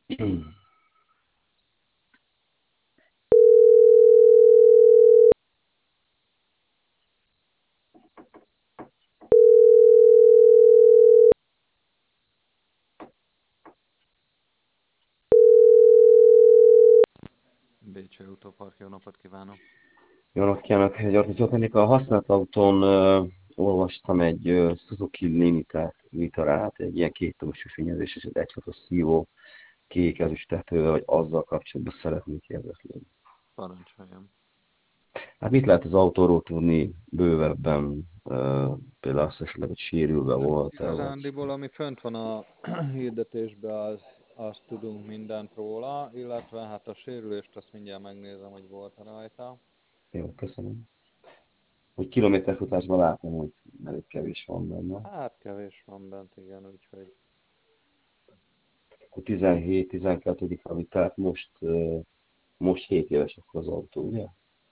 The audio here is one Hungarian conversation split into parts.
Bécsi Autópark, jó napot kívánok! Jó napot kívánok, Gyarmatgyó tennék. A használt autón olvastam egy Suzuki Limitárát, egy ilyen kéttósú fényezés és egy 1.6-os szívó kék ezüsttetővel, hogy azzal kapcsolatban szeretnék érdeklődni. Parancsoljam! Hát mit lehet az autóról tudni bővebben, például azt esetleg, hogy sérülve Hát volt-e, vagy... igazándiból, ami fönt van a hirdetésben, azt tudunk mindent róla, illetve hát a sérülést azt mindjárt megnézem, hogy volt rajta. Jó, köszönöm. Hogy kilométerfutásban látom, hogy elég kevés van benne. Hát kevés van bent, igen, úgyhogy Akkor 17-12. Havi, tehát most 7 éves akkor az autó, ugye?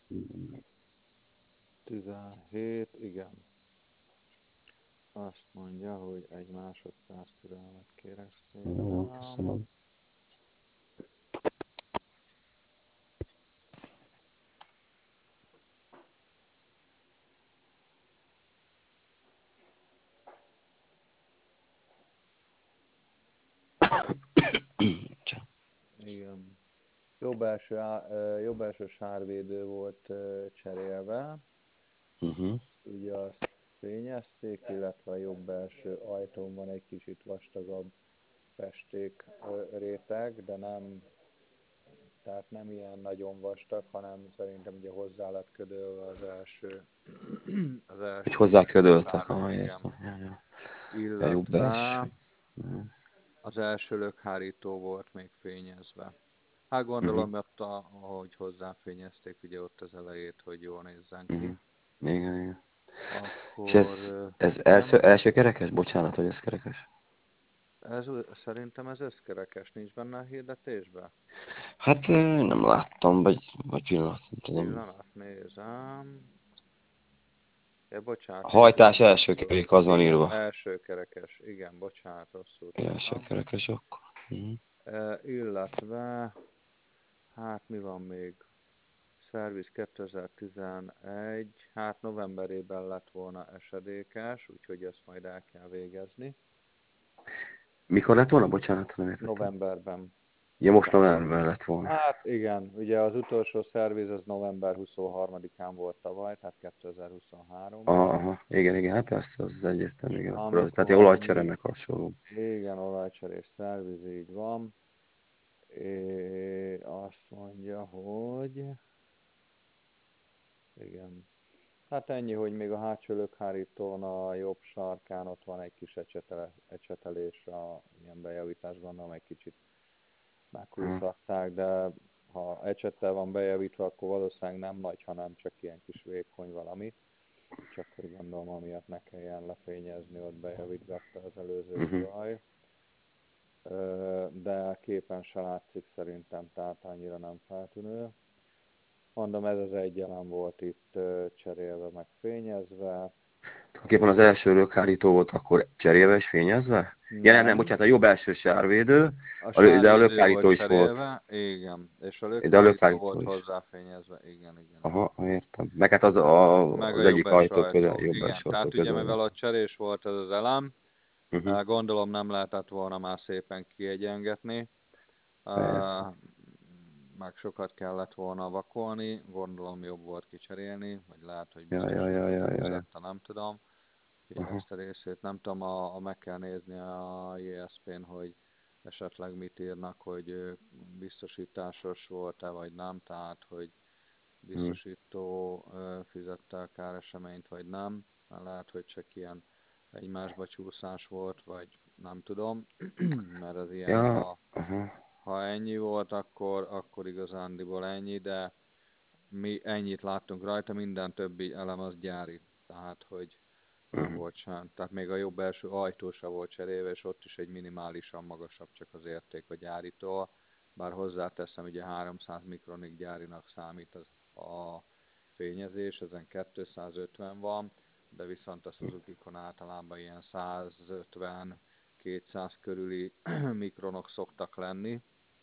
17, igen. Azt mondja, hogy egy másodperc türelmet kérek Jó, szépen. köszönöm. Igen. Jobb első sárvédő volt cserélve. Uh-huh. Ugye azt fényezték, illetve a jobb belső ajtón van egy kicsit vastagabb festék réteg, de nem, tehát nem ilyen nagyon vastag, hanem szerintem ugye hozzá lett ködölve az első, az Hogy első hozzáködöltek, sárvéd, igen. értem. Ja, ja. Ja, jobb Illetve belső. Uh-huh. az első lökhárító volt még fényezve. Hát Uh-huh. gondolom, ott ahogy hozzáfényezték ugye ott az elejét, hogy jól nézzen ki. Uh-huh. Igen, igen. És Akkor ez igen. első kerekes? Bocsánat, hogy ez kerekes. Szerintem ez összkerekes, nincs benne a hirdetésben? Hát nem láttam, vagy pillanat, nem tudom. Pillanat, nézem. Ja, bocsánat, A én hajtás pillanat. első kerék az van Igen, írva. első kerekes. Igen, bocsánat, rosszul Első tudtam. kerekes akkor. Uh-huh. Illetve, hát mi van még? Szerviz 2011, hát novemberében lett volna esedékes, úgyhogy ezt majd el kell végezni. Mikor lett volna? Bocsánat, nem értettem. Novemberben. Ja, most novemberben lett volna. Hát igen, ugye az utolsó szerviz az november 23-án volt tavaly, tehát 2023-ban, Aha, igen, igen, hát persze, az egyértelmű, igen. Akkor az, tehát egy amikor mi, olajcserének hasonló. igen, olajcserés szerviz, így van, azt mondja, hogy igen, hát ennyi, hogy még a hátsó lökhárítón a jobb sarkán ott van egy kis ecsetelés, ilyen bejavítás, gondolom egy kicsit Aha. meghúzhatták, de ha ecsettel van bejavítva, akkor valószínűleg nem nagy, hanem csak ilyen kis vékony valami. Csak hogy gondolom, amiatt ne kelljen lefényezni, ott bejavítgatta az előző Uh-huh. tulaj. De képen se látszik szerintem, tehát annyira nem feltűnő. Mondom, ez az egy elem volt itt cserélve, meg fényezve. Tulajdonképpen az első lökhárító volt akkor cserélve és fényezve? Ja nem, Nem, bocsánat, a jobb első sárvédő, a de a sárvédő volt lökhárító is volt. cserélve, igen, és a De a lökhárító lökhárító volt is. hozzáfényezve, igen, igen, igen. Aha, értem. Meg hát Meg a az jobb egyik első ajtó közel, ajtó, jobb igen. első ajtó Tehát ugye közel mivel van. a cserés volt ez az elem, Uh-huh. gondolom nem lehetett volna már szépen kiegyengetni, Persze. meg sokat kellett volna vakolni, gondolom jobb volt kicserélni, vagy lehet, hogy Ja, ja, ja, biztosítót ja, ja, ja. fizette, nem tudom. Úgyhogy Aha. ezt a részét nem tudom, meg kell nézni a JSP-n, hogy esetleg mit írnak, hogy biztosításos volt-e, vagy nem, tehát hogy Hm. biztosító fizette a káreseményt, vagy nem. Mert lehet, hogy csak ilyen egymásba csúszás volt, vagy nem tudom, mert az ilyen, Ja, aha. ha ennyi volt, akkor igazándiból ennyi, de mi ennyit láttunk rajta, minden többi elem az gyári. Tehát, hogy nem Uh-huh. volt sem. Tehát még a jobb első ajtó sem volt cserélve, és ott is egy minimálisan magasabb csak az érték a gyáritól. Bár hozzáteszem, ugye 300 mikronig gyárinak számít a fényezés, ezen 250 van, de viszont a Suzuki-kon általában ilyen 150-200 körüli mikronok szoktak lenni.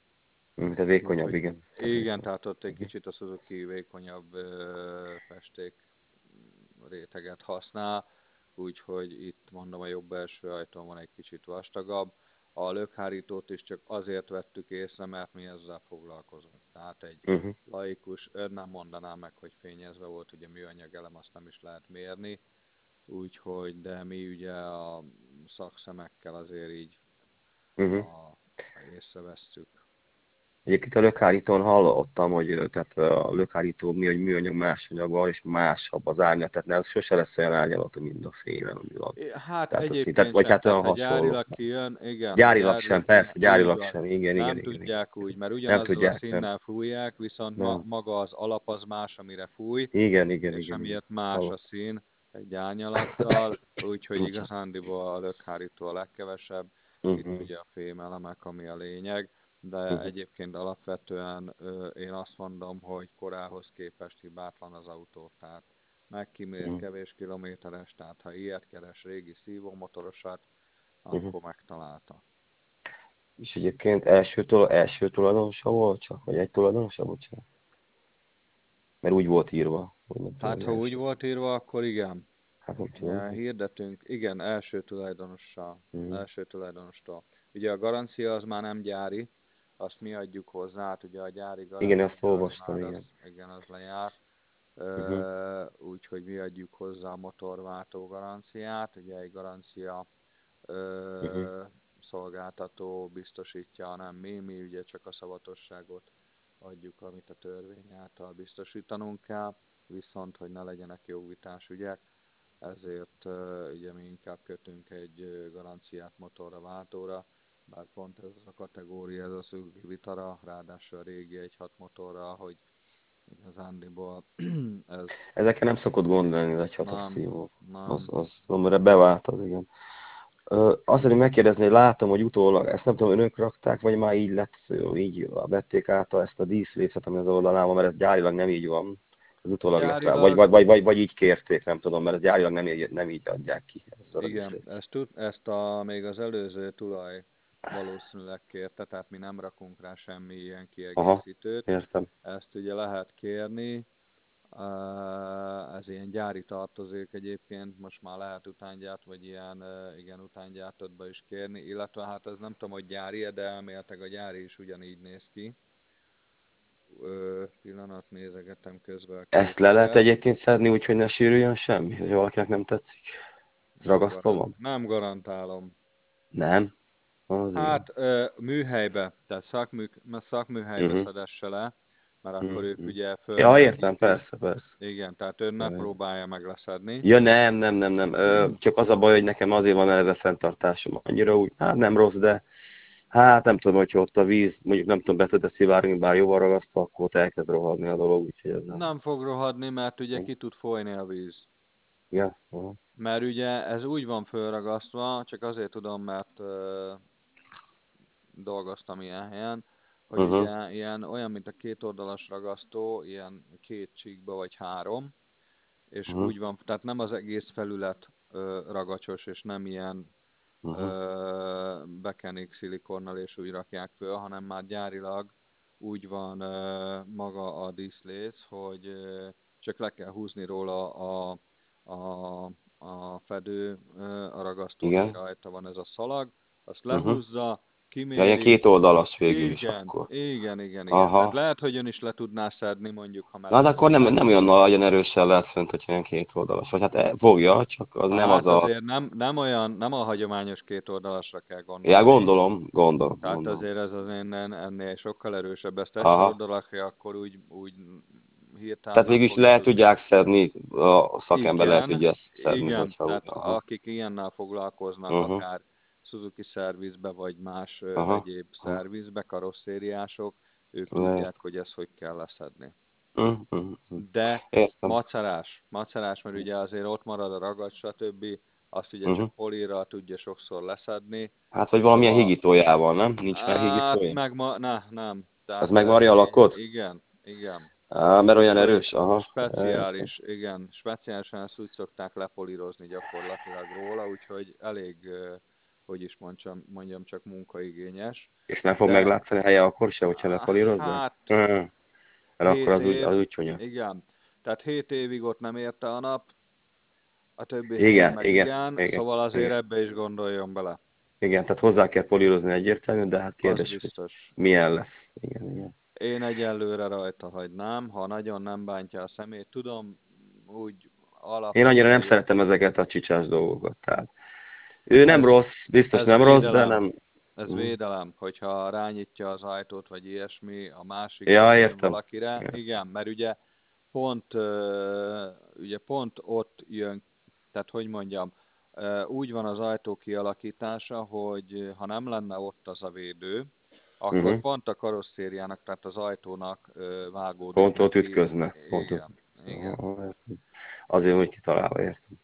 Mint a vékonyabb, Úgyhogy igen. Tehát igen, vékonyabb. tehát ott egy kicsit a Suzuki vékonyabb festék réteget használ, úgyhogy itt mondom a jobb belső ajtón van egy kicsit vastagabb. A lökhárítót is csak azért vettük észre, mert mi ezzel foglalkozunk. Tehát egy Uh-huh. laikus nem mondaná meg, hogy fényezve volt, ugye műanyag elem, azt nem is lehet mérni, úgyhogy, de mi ugye a szakszemekkel azért így Uh-huh. észrevesszük. Egyébként a lökhárítón hallottam, hogy tehát a lökhárító mi, hogy műanyag más anyaggal, és másabb az árnyak, tehát ez sose lesz olyan árnyalatú, mint a fémen, ami van. Hát Tehát, az, tehát egyébként vagy sem, hát tehát olyan ha hasonló. gyárilag kijön, igen, ha Gyárilag gyárilag sem, kijön, persze, így gyárilag van. sem, igen, igen, Nem igen, igen. tudják úgy, mert Nem ugyanazzal a tudják, nem. színnel fújják, viszont Nem. maga az alap az más, amire fúj, Igen, igen, és igen, igen. emiatt más a Hallott. szín egy árnyalattal, úgyhogy Uh-huh. igazándiból a lökhárító a legkevesebb. Itt Uh-huh. ugye a fémelemek, ami a lényeg, de Uh-huh. egyébként alapvetően én azt mondom, hogy korához képest hibátlan az autó, tehát megkímélt, Uh-huh. kevés kilométeres, tehát ha ilyet keres régi szívómotorosat, Uh-huh. akkor megtalálta. És egyébként első tulajdonosa volt csak, vagy egy tulajdonosa, bocsánat? Mert úgy volt írva, hogy nem tudom, Hát hogy ha úgy első. volt írva, akkor igen. Hát nem tudom. Ja, hirdetünk, igen, Uh-huh. első tulajdonostól. Ugye a garancia az már nem gyári, azt mi adjuk hozzá, hát ugye a gyári Igen, ezt garancia az olvastam, már, igen. igen, az lejárt, Uh-huh. úgyhogy mi adjuk hozzá a motorváltó garanciát, ugye egy garancia Uh-huh. ö, szolgáltató biztosítja, hanem mi ugye csak a szavatosságot adjuk, amit a törvény által biztosítanunk kell, viszont hogy ne legyenek jogvitás ügyek, ezért ugye mi inkább kötünk egy garanciát motorra, váltóra, bár pont ez a kategória, ez a Suzuki Vitara, ráadásul a régi 1.6 motorra, hogy igazándiból ez Ezekkel nem szokott gondolni, egy hatos nem, szívó. nem, Az amire bevált az, igen. Azt szeretném megkérdezni, hogy látom, hogy utólag, ezt nem tudom, önök rakták, vagy már így lett, így vették át ezt a díszlécet, ami az oldalán van, mert ez gyárilag nem így van. Ez utólag lett rá, gyárilag, vagy így kérték, nem tudom, mert ez gyárilag nem így adják ki, ezt a igen, díszlécet. ezt még az előző tulaj valószínűleg kérte, tehát mi nem rakunk rá semmi ilyen Aha, kiegészítőt. értem. Ezt ugye lehet kérni, ez ilyen gyári tartozék egyébként, most már lehet utángyárt, vagy ilyen, igen, utángyártottba is kérni, illetve hát ez nem tudom, hogy gyári, de elméletileg a gyári is ugyanígy néz ki. Pillanat, nézegetem közben a Ezt le lehet képeket. egyébként szedni úgy, hogy ne sérüljön semmi, hogy valakinek nem tetszik? Ez ragasztva van? Nem garantálom. Nem? Az igen. Hát műhelybe, tehát szakműhelybe Uh-huh. szedesse le, mert akkor ők Uh-huh. ugye Ja, értem, fölmelegítik. persze, persze. Igen, tehát ő ne próbálja meg leszedni. Ja, nem. Csak az a baj, hogy nekem azért van eleve fenntartásom. Annyira úgy, hát nem rossz, de hát nem tudom, hogyha ott a víz, mondjuk nem tudom, be tud-e szivárogni, bár jóval ragasztva, akkor ott elkezd rohadni a dolog, úgyhogy ez nem. Nem fog rohadni, mert ugye ki tud folyni a víz. Ja, aha. Mert ugye ez úgy van fölragasztva, csak azért tudom, mert dolgoztam ilyen helyen, hogy Uh-huh. ugye ilyen olyan, mint a kétoldalas ragasztó, ilyen két csíkba vagy három, és Uh-huh. úgy van, tehát nem az egész felület ragacsos, és nem ilyen Uh-huh. bekenik szilikonnal és úgy rakják föl, hanem már gyárilag úgy van maga a díszléc, hogy csak le kell húzni róla a, a fedő, a ragasztónak Igen. rajta van ez a szalag, azt Uh-huh. lehúzza, Ja, ilyen kiméri, két oldalas végül is igen, akkor. igen, igen, igen. Tehát Aha. lehet, hogy ön is le tudná szedni, mondjuk, ha Na, de akkor nem, melegítve. nem olyan nagyon erősen lesz fönt, hogyha ilyen két oldalas. Vagy hát fogja, csak az nem az Hát a... azért nem olyan, nem a hagyományos két oldalasra kell Ja, gondolni. gondolom. Tehát azért ez az ennél sokkal erősebb. Ezt egy Aha. oldalakra akkor úgy hirtelen Tehát nem végül is fogja le tudni. tudják szedni, a szakember le Igen, tudja szedni, igen. hogyha úgy. Tehát Aha. akik ilyennel foglalkoznak, Uh-huh. akár Suzuki szervizbe, vagy más Aha. egyéb Aha. szervizbe, karosszériások, ők Lehet. tudják, hogy ezt hogy kell leszedni. Uh-huh. De Értem. macerás, mert ugye azért ott marad a ragad, stb. Azt ugye csak Uh-huh. polírral tudja sokszor leszedni, Hát, vagy valamilyen szóval higítójával, nem? Nincs már hát higítója? meg nem. Az Tehát megvarja a lakot? igen. Mert olyan Akkor erős? Aha. Értem. speciális, speciálisan ezt úgy szokták lepolírozni gyakorlatilag róla, úgyhogy elég hogy is mondjam, csak munkaigényes. És nem fog De meglátszani helye akkor se, hogyha lepolírozzák? hát Mert akkor 7 az év, úgy csúnya. igen, tehát 7 évig ott nem érte a nap, a többi helyen Igen, meg igen, igen, igen, szóval azért igen. ebbe is gondoljon bele. Igen, tehát hozzá kell polírozni egyértelmű, de hát Az kérdés, hogy biztos. milyen lesz. Igen, igen. Én egyelőre rajta hagynám, ha nagyon nem bántja a szemét. Tudom, úgy Én annyira nem alapvetően szeretem ezeket a csicsás dolgokat. Tehát ő nem ez, rossz, biztos ez nem rossz, de védelem. nem. Ez Mm. védelem, hogyha rányitja az ajtót, vagy ilyesmi, a másik Ja, belejön értem. valakire. Igen. Igen, mert ugye pont ott jön, tehát hogy mondjam, úgy van az ajtó kialakítása, hogy ha nem lenne ott az a védő, akkor Uh-huh. pont a karosszériának, tehát az ajtónak vágódik Pont ott neki. ütközne. Pont ott. Igen, igen. Értem. Azért úgy kitalálva, értem.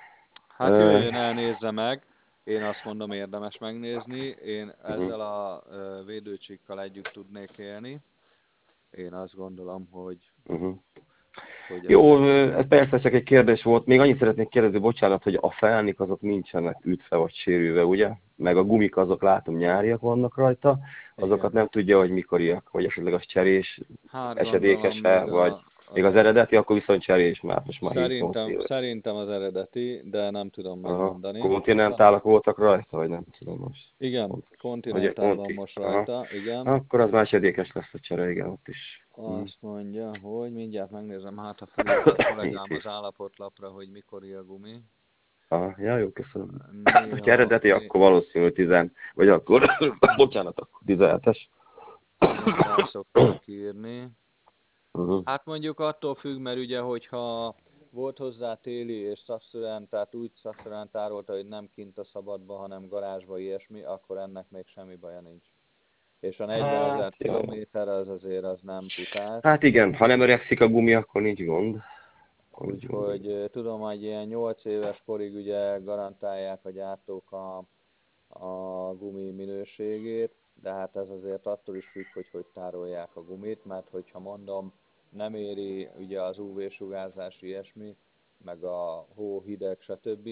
Hát jöjjön el, nézze meg. Én azt mondom, érdemes megnézni. Én Uh-huh. ezzel a védőcsíkkal együtt tudnék élni. Én azt gondolom, Uh-huh. hogy Jó, ezek ez persze csak egy kérdés volt. Még annyit szeretnék kérdezni, bocsánat, hogy a felnik azok nincsenek ütve vagy sérülve, ugye? Meg a gumik azok látom nyáriak vannak rajta, azokat igen. nem tudja, hogy mikoriak, vagy esetleg az cserés, Hát gondolom esedékes-e, még vagy még az eredeti, akkor viszont cserés már, most már 7-8 éve. szerintem az eredeti, de nem tudom Aha. megmondani. Kontinentálak voltak rajta, vagy nem tudom most. Igen, Pont. Ugye, Continental van Conti. most Aha. rajta, igen. Akkor az már esedékes lesz a csere, igen, ott is. Azt mondja, hogy mindjárt megnézem, hát ha felírta a kollégám 7 év. az állapotlapra, hogy mikor a gumi. Aha, ja, jó, köszönöm. Hogyha Néha, eredeti, akkor valószínű 10, vagy akkor, bocsánat, akkor 17-es. most el szokták írni. Uh-huh. Hát mondjuk attól függ, mert ugye, hogyha volt hozzá téli és szakszerűen, tehát úgy szakszerűen tárolta, hogy nem kint a szabadba, hanem garázsba, ilyesmi, akkor ennek még semmi baja nincs. És a 40 Hát, 000 jó. kilométer az azért az nem futás. Hát igen, ha nem öregszik a gumi, akkor nincs gond. Akkor nincs gond, igen. Úgyhogy tudom, hogy ilyen 8 éves korig ugye garantálják a gyártók a gumi minőségét, de hát ez azért attól is függ, hogy tárolják a gumit, mert hogyha mondom, nem éri ugye az UV-sugárzás ilyesmi, meg a hó, hideg, stb.,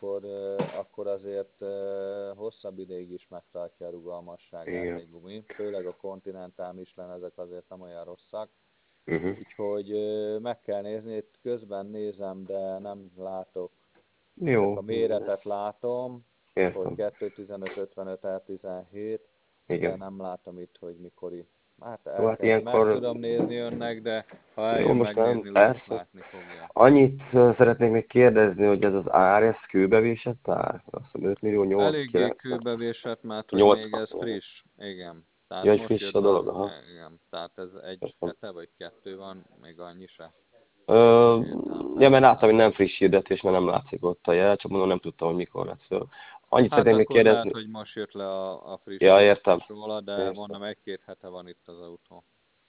akkor azért hosszabb ideig is megtartja a rugalmasságát Igen. egy gumi. Főleg a Continental Michelin, ezek azért nem olyan rosszak. Uh-huh. Úgyhogy meg kell nézni, itt közben nézem, de nem látok, csak a Jó, méretet látom, hogy értem. 2.15.55 R17, de Igen. nem látom itt, hogy mikori. Hát Jó, hát meg ilyenkor, tudom nézni önnek, de ha jó, eljön most nem, megnézni, persze. látni fogja. Annyit szeretnék még kérdezni, hogy ez az ár, ez kőbevésett ár? Azt hiszem 5 millió Eléggé 890. kőbevésett, mert hogy még 80. ez friss. Igen. Ja, Tehát egy most friss jött a be dolog, az, aha. igen. Tehát ez egy Értem. hete vagy kettő van, még annyi se. Ö, Nincs értelme ja, mert láttam, hogy felhasználni. nem friss hirdetés, mert nem látszik ott a jel, csak mondom, nem tudtam, hogy mikor lett föl. Annyit Hát szeretném még akkor lehet, kérdezni. hogy most jött le a friss Ja, értem. hirdetés róla, de Értem. mondom, egy-két hete van itt az autó.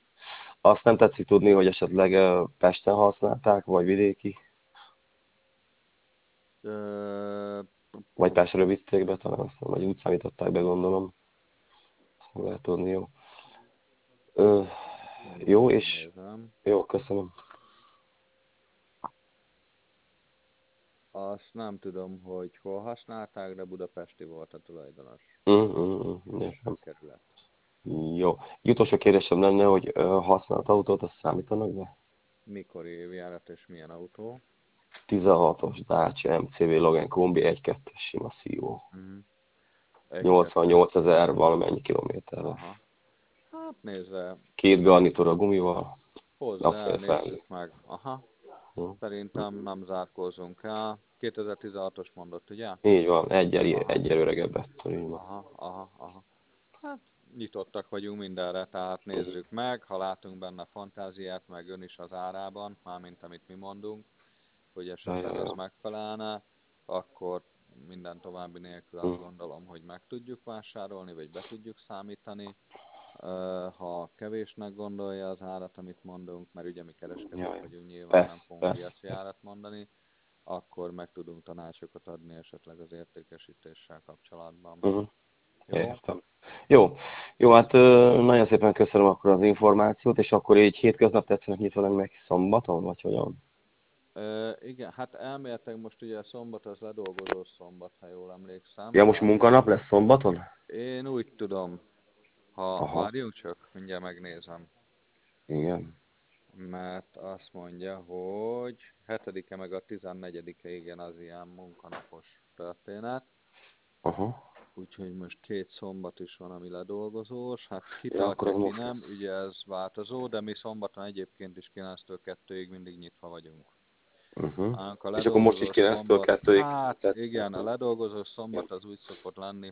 Azt nem tetszik tudni, hogy esetleg Pesten használták, vagy vidéki, Ö, vagy Pestre vitték be, talán azt nem, vagy úgy számították be, gondolom. Azt nem lehet tudni, jó. Ö, mindjárt jó, és megnézem. jó, köszönöm. Azt nem tudom, hogy hol használták, de budapesti volt a tulajdonos. És Értem. kerület. Jó. Egy utolsó kérdésem lenne, hogy használt autót, azt számítanak be? Mikor évjárat és milyen autó? 16-os Dacia MCV Logan Kombi 1.2-es sima szívó. Uh-huh. Egy-kettes. 88 ezer valamennyi kilométerre. Aha. Hát nézve, Két garnitúra gumival, hozzá el, napfél felni. nézzük meg. Aha. Hm. Szerintem nem zárkózunk el. 2016-os mondott, ugye? Így van, Aha. egyel öregebb ettől, így van. Aha, aha, aha. Hát nyitottak vagyunk mindenre, tehát Hm. nézzük meg, ha látunk benne fantáziát, meg ön is az árában, mármint amit mi mondunk, hogy Ja, esetleg ja, az ja. megfelelne, akkor minden további nélkül Hm. azt gondolom, hogy meg tudjuk vásárolni, vagy be tudjuk számítani. Ha kevésnek gondolja az árat, amit mondunk, mert ugye mi Ja, kereskedők ja. vagyunk, nyilván nem Persze, fogunk persze, piaci persze. árat mondani, akkor meg tudunk tanácsokat adni esetleg az értékesítéssel kapcsolatban. Uh-huh. Jó? Értem. Jó, jó, hát nagyon szépen köszönöm akkor az információt, és akkor így hétköznap tetszenek nyitva lenni meg szombaton, vagy hogyan? Igen, hát elméletek most ugye a szombat az ledolgozó szombat, ha jól emlékszem. Ja, most munkanap lesz szombaton? Én úgy tudom, ha Aha, várjunk csak, mindjárt megnézem. igen. Mert azt mondja, hogy 7-e meg a 14-e, igen, az ilyen munkanapos történet. Aha. Úgyhogy most 2 szombat is van, ami ledolgozós. Hát Ja, akkor kitartja, az ki most nem, lesz. ugye ez változó, de mi szombaton egyébként is 9-től 2-ig mindig nyitva vagyunk. A És akkor most is ledolgozó 9-től szombat, 2-ig? hát igen, a ledolgozó szombat az úgy szokott lenni,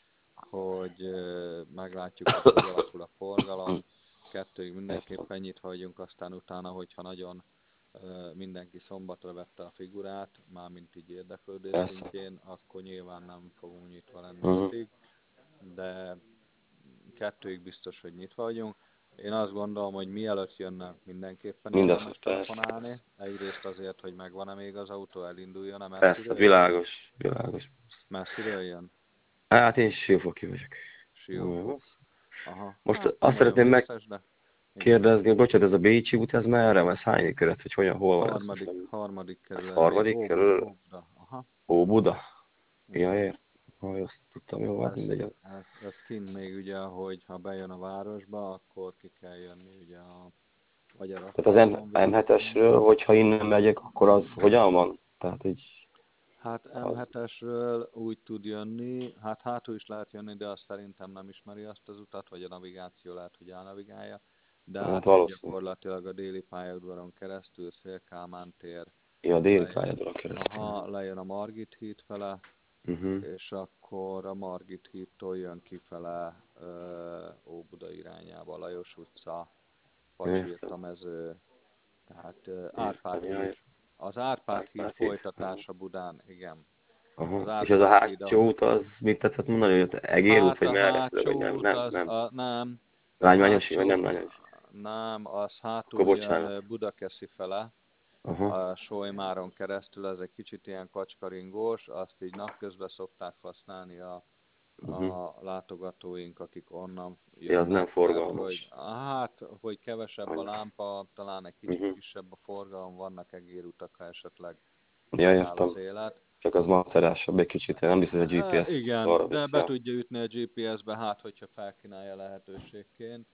hogy meglátjuk, hogy hogy alakul a forgalom. 2-ig mindenképpen nyitva vagyunk, aztán utána, hogyha nagyon mindenki szombatra vette a figurát, mármint így érdeklődés Persze. szintjén, akkor nyilván nem fogunk nyitva lenni Uh-huh. 5-ig, de 2-ig biztos, hogy nyitva vagyunk. Én azt gondolom, hogy mielőtt jönne, mindenképpen Mindaz, érdemes persze. telefonálni. Egyrészt azért, hogy megvan-e még az autó, elinduljon-e, Persze, messziről jön? világos, világos. Messziről jön? Hát én Siófoki vagyok. Siófok. Aha, Most hát nem azt olyan szeretném vészes, de igen. megkérdezni, bocsánat, ez a Bécsi út, ez merre? Ez hány kerület, hogy hol van ez most? Harmadik Ez kerületnél, harmadik kerület? Óbuda. Aha, Óbuda? Ja, igen. ért. Ha, azt tudtam, jó, hát Ez, mindegy. ez kint még ugye, hogy ha bejön a városba, akkor ki kell jönni ugye a Magyar Tehát az Asztalon végén. M7-esről, hogyha innen megyek, akkor az hogyan van? Tehát így Hát az... M7-esről úgy tud jönni, hát hátul is lehet jönni, de azt szerintem nem ismeri azt az utat, vagy a navigáció lehet, hogy elnavigálja. De Hát átmegy valószínű. gyakorlatilag a déli pályaudvaron keresztül, Széll-Kálmán tér, Ja, a déli lejön, pályádon keresztül. aha, lejön a Margit híd fele, Uh-huh. és akkor a Margit hídtól jön kifele Óbuda irányába, Lajos utca, Értem, Pacsirta mező, tehát Árpád értem, híd. jaj. Az Árpád híd Árpád híd. Aha. folytatása Budán, igen. Az Aha. És ez a Árpád híd, hátsó út, az mit tetszett mondani, hogy ott Egér út, hát vagy a merre? Vagy hátsó nem, út nem, az, nem. nem, a Lágymányosi, vagy nem hátsó, lágymányosi? nem, az Akkor hátul bocsánat. jön Budakeszi fele, Aha. a Solymáron keresztül, ez egy kicsit ilyen kacskaringós, azt így napközben szokták használni a Uh-huh. látogatóink, akik onnan Ja, az nem jönnek, mert hogy, forgalmas. hát, hogy kevesebb a Anya. lámpa, talán egy kicsit Uh-huh. kisebb a forgalom, vannak egérutak, ha esetleg Ja, megáll értem. az élet. Csak az macerásabb egy kicsit, nem biztos, hogy a GPS Igen, arra de viszi be el. tudja ütni a GPS-be, hát hogyha felkínálja lehetőségként,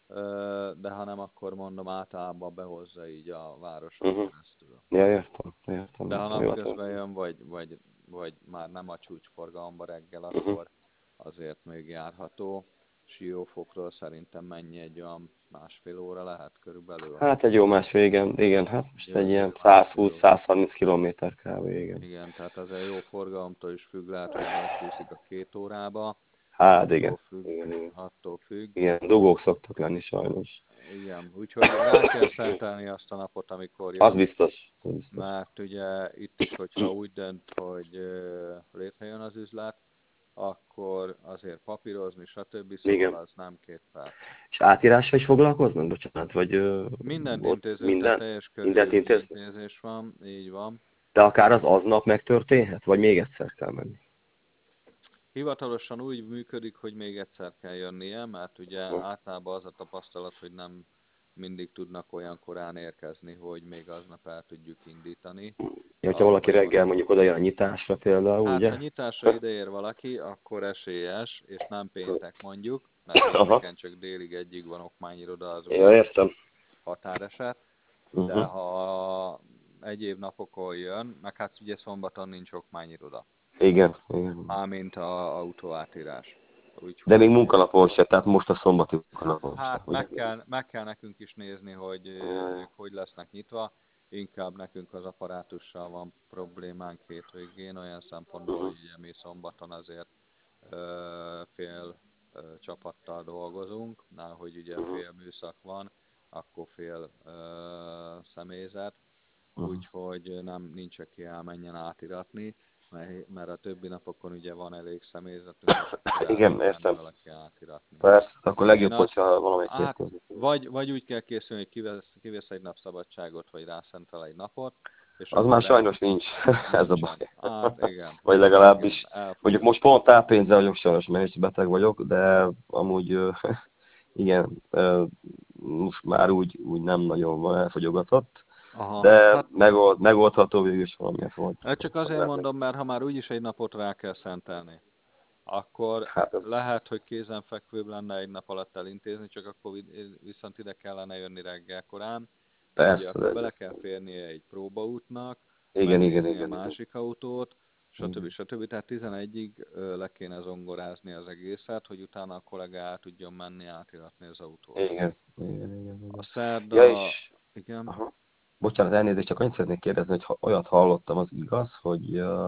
de ha nem, akkor mondom, általában behozza így a városon Uh-huh. keresztül. Ja, értem, értem, De ha értem. Jó, hát napközben jön, vagy már nem a csúcsforgalomba reggel, uh-huh. akkor azért még járható. Siófokról szerintem mennyi, egy olyan 1,5 óra lehet körülbelül. Hát egy jó másfél, igen, igen, hát most egy Egy ilyen jó másfél óra. 120-130 kilométer kb. Igen. Igen, tehát az egy jó forgalomtól is függ, lehet, hogy belecsúszik a 2 órába. Hát Attól igen, függ, igen, igen. attól függ. Igen, dugók szoktak lenni sajnos. Igen, úgyhogy rá kell szentelni azt a napot, amikor Az jön, biztos, az biztos. mert ugye itt is, hogyha úgy dönt, hogy létrejön az üzlet, akkor azért papírozni, stb. Szóval Igen. az nem 2 perc. És átírással is foglalkoznak, bocsánat, vagy Mindent ott intézünk, tehát minden? teljes körű Mindent intéznek? ügyintézés van, így van. De akár az aznap megtörténhet, vagy még egyszer kell menni? Hivatalosan úgy működik, hogy még egyszer kell jönnie, mert ugye Hm. általában az a tapasztalat, hogy nem mindig tudnak olyan korán érkezni, hogy még aznap el tudjuk indítani. Ja, hogyha valaki Vagy reggel valami. mondjuk oda jön a nyitásra például, Hát, ha ugye? nyitásra ideér valaki, akkor esélyes, és nem péntek mondjuk, mert Aha. pénteken csak délig 1-ig van okmányiroda, az Ja, ugye értem. határeset, de Uh-huh. ha egyéb napokon jön, meg hát ugye szombaton nincs okmányiroda, Igen, igen. mármint a autóátírás. De még Úgyhogy munkanapon se, tehát most a szombati munkanapon se, hát ugye? meg kell nekünk is nézni, hogy Ja, ja. ők hogy lesznek nyitva. Inkább nekünk az apparátussal van problémánk hétvégén, olyan szempontból, Uh-huh. hogy ugye mi szombaton azért fél csapattal dolgozunk, hogy ugye Uh-huh. fél műszak van, akkor fél személyzet, Uh-huh. úgyhogy nem nincs, aki elmenjen átiratni, mert a többi napokon ugye van elég személyzetünk, és akkor el Igen, tud menni értem. valaki átiratni. Persze, akkor Én legjobb, azt, hogyha valamelyik hát, hétköznap. vagy úgy kell készülni, hogy kivész egy nap szabadságot, vagy rászentel egy napot, és Az már akkor sajnos nincs, ez a nincsen. baj. Hát igen, Vagy igen, legalábbis, mondjuk most elfogyott. pont táppénzzel vagyok, sajnos, mert is beteg vagyok, de amúgy igen, most már úgy nem nagyon van elfogyogatott. Aha, de hát megoldható végül is valamilyen csak azért mondom, mert ha már úgyis egy napot rá kell szentelni, akkor Hát ez lehet, hogy kézenfekvőbb lenne egy nap alatt elintézni, csak akkor viszont ide kellene jönni reggel korán, és ugye persze, akkor bele kell férnie egy próbaútnak, igen, igen, megnézni a igen, igen, másik autót, stb. igen, Stb. Tehát 11-ig le kéne zongorázni az egészet, hogy utána a kollega el tudjon menni átiratni az autót. igen, igen, igen, A igen. Ja, szerda, és igen, aha. Bocsánat, elnézést, csak annyit szeretnék kérdezni, hogy olyat hallottam, az igaz, hogy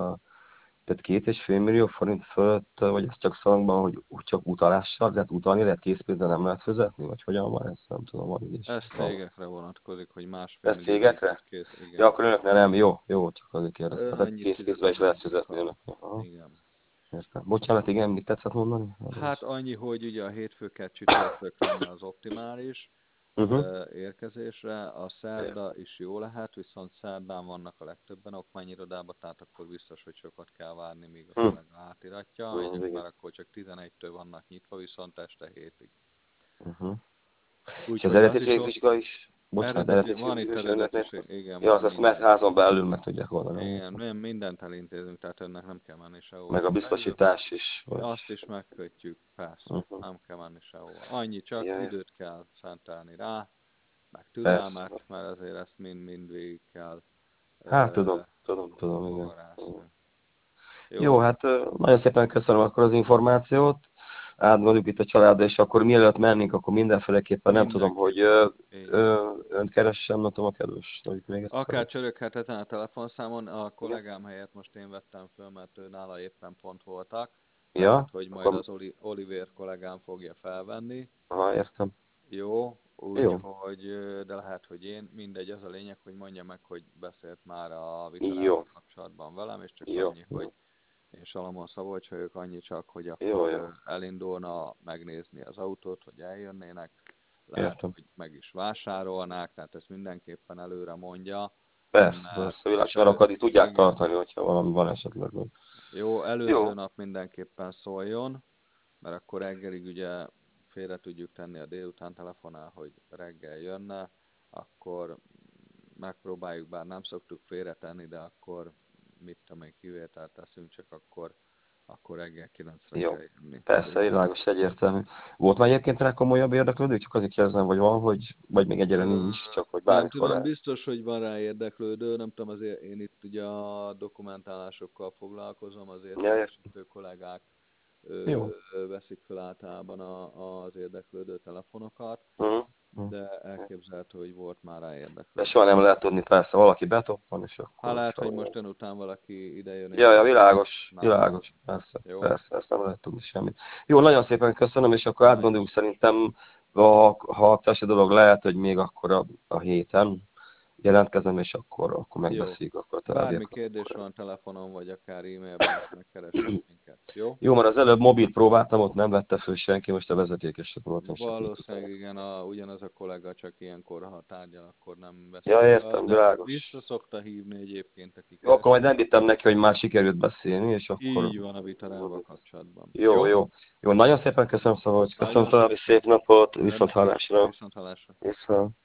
tehát 2,5 millió forint fölött, vagy ez csak szalagban, hogy csak utalással lehet utalni, lehet készpénzzel nem lehet fizetni, vagy hogyan van ez, nem tudom, hogy is ez hallottam. cégekre vonatkozik, hogy másfél Ez millióig cégekre? tud kész, Ja, igen. akkor önöknél nem, jó, jó, csak azért kérdeztem. Tehát Annyit készpénzben is lehet fizethetnek fizetni csak. önöknél. Aha, Igen. értem. Bocsánat, igen, mit tetszett mondani? Hát annyi, hogy ugye a hétfőket csütörtök lenne az optimális Uh-huh. érkezésre, a szerda is jó lehet, viszont szerdán vannak a legtöbben okmányirodában, tehát akkor biztos, hogy sokat kell várni, míg a kollega átiratja, Igen. mert akkor csak 11-től vannak nyitva, viszont este 7-ig. Uh-huh. És az Úgyhogy az is ott eredetiségvizsga is, bocsánat, van eredetiségvizsga itt is önöknél? eredetiség, igen, Ja, van azt mert minden. házon belül meg tudják oldani, Igen, értem. mindent elintézünk, tehát önnek nem kell menni sehova, Meg a csak eljön. biztosítás is, vagy... Azt is megkötjük, persze, Uh-huh. nem kell menni sehova. Annyi csak Ja, időt kell szentelni rá, meg persze. türelmet, mert azért ezt mind-mind végig kell Hát uh, tudom, igen. Igen. bogarászni. Jó, Jó? hát nagyon szépen köszönöm akkor az információt. Átgondoljuk itt a családdal, és akkor mielőtt mennénk, akkor mindenféleképpen nem tudom, hogy Mindenképpen. Így van. önt keressem, nem tudom, a kedves, hogy még egyszer. Akár csöröghetetlen a telefonszámon, a kollégám helyett most én vettem föl, mert ő nála éppen pont voltak, tehát Ja, hogy majd akkor, az Oliver kollégám fogja felvenni. aha, értem. Jó, Jó, úgyhogy, de lehet, hogy én, mindegy, az a lényeg, hogy mondja meg, hogy beszélt már a jó, vitarával kapcsolatban velem, és csak jó, annyi, hogy jó, én Salamon Szabolcs vagyok, annyi csak, hogy jó, akkor jó, elindulna megnézni az autót, hogy eljönnének, lehet, értem. hogy meg is vásárolnák, tehát ezt mindenképpen előre mondja, Persze, mert persze, világos, és mert akkor itt tudják igen, tartani, hogyha valami van esetleg. jó, előző Jó, nap mindenképpen szóljon, mert akkor reggelig ugye félre tudjuk tenni a délután telefonál, hogy reggel jönne, akkor megpróbáljuk, bár nem szoktuk félretenni, de akkor mit tudom én, kivételt teszünk, csak akkor reggel 9-re jó. kell jönni. Persze, Jó? világos, egyértelmű. Volt már egyébként rá komolyabb érdeklődő? Csak azért kérdezem, vagy van, hogy, vagy még egyre Ö, nincs, csak hogy nem bármikor tudom, rá. biztos, hogy van rá érdeklődő, nem tudom, azért én itt ugye a dokumentálásokkal foglalkozom, az Ja, értem. értékesítő kollégák Jó. veszik fel általában az érdeklődő telefonokat, Mhm. Mhm. de elképzelhető, hogy volt már rá De érdeklődő. soha nem lehet tudni, persze, valaki betoppan, és Hát akkor, lehet, hogyha hogy olyan. most után valaki idejön és Ja, beáll, világos, nem tudom. világos, persze, Jó? persze, ezt nem lehet tudni semmit. Jó, nagyon szépen köszönöm, és akkor Na jó. átgondoljuk szerintem, ha akciós dolog lehet, hogy még akkor a héten jelentkezem, és akkor Jó. megbeszéljük akkor a Bármi továbbiakat. kérdés van telefonon, vagy akár e-mailben, megkereshet minket. Jó? Jó, mert az előbb mobil próbáltam, ott nem vette föl senki, most a vezetékeset voltam, és csak így Valószínűleg tudtam. igen, ugyanaz a kollega, csak ilyenkor, ha tárgyal, akkor nem veszi Ja, fel, értem, de világos. vissza szokta hívni egyébként, aki Jó, akkor majd keresi. említem neki, hogy már sikerült beszélni, és akkor... Így van a vitarával kapcsolatban. Jó, Jó? jó. Jó, nagyon szépen köszönöm, szóval, hogy köszönöm Nagyon további szívesen. szép napot, viszont Önnek is. hallásra. Viszont hallásra. Viszont.